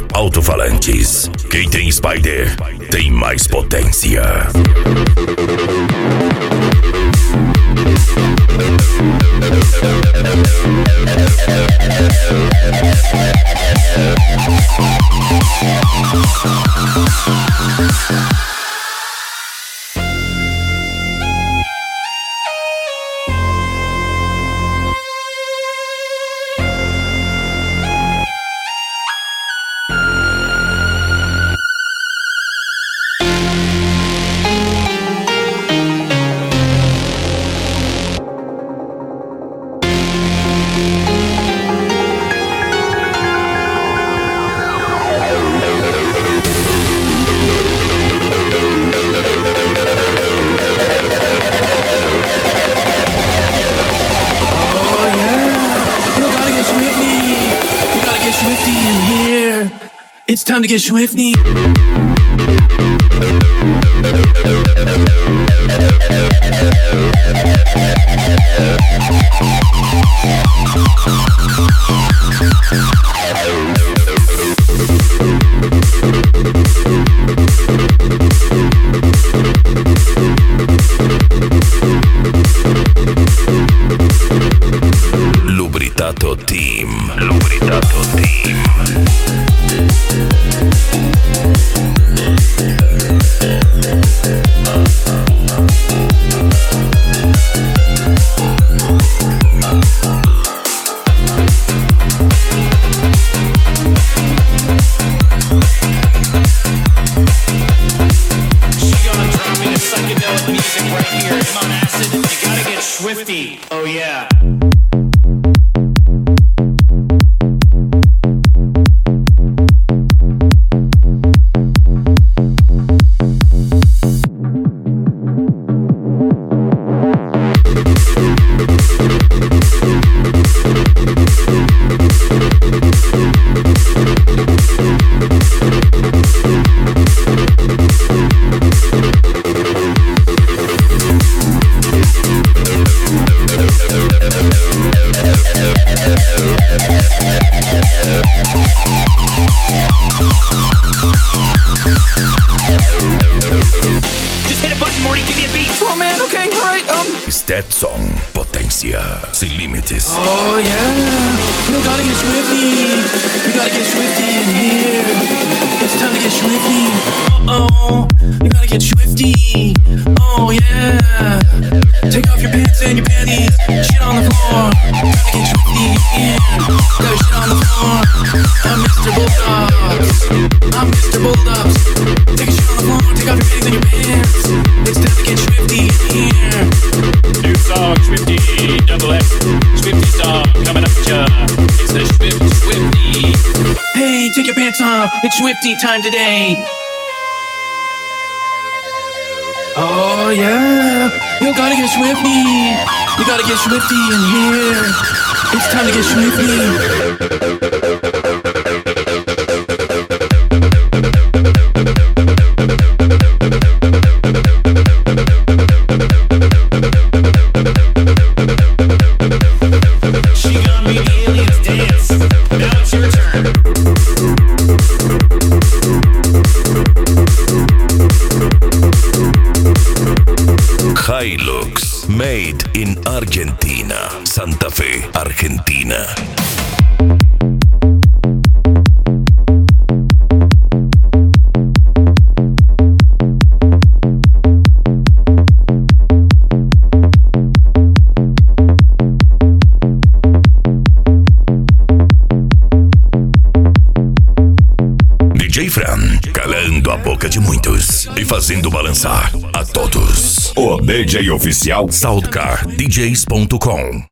Alto-falantes. Quem tem Spider tem mais potência. It's time to get swifty. Lubritato Team. Lubritato Team. Swifty, oh yeah. Stetson, potência sem limites. Oh yeah, you gotta get swifty. You gotta get swifty in here. It's time to get swifty. Oh, you gotta get swifty. Oh yeah, take off your pants and your panties. Shit on the floor. Gotta get swifty in. Gotta shit on the floor. I'm Mr. Bulldogs. I'm Mr. Bulldogs. Take a shit on the floor. Take off your panties and your pants. It's time to get swifty in here. New song, Swifty, double X, Swifty song, coming up at ya. It's the Swifty. Hey, take your pants off. It's Swifty time today. Oh yeah, you gotta get swifty. You gotta get swifty in here. It's time to get swifty. Hilux, made in Argentina, Santa Fe, Argentina. DJ Fran, calando a boca de muitos e fazendo balançar a todos. O DJ oficial SoundCardDJs.com.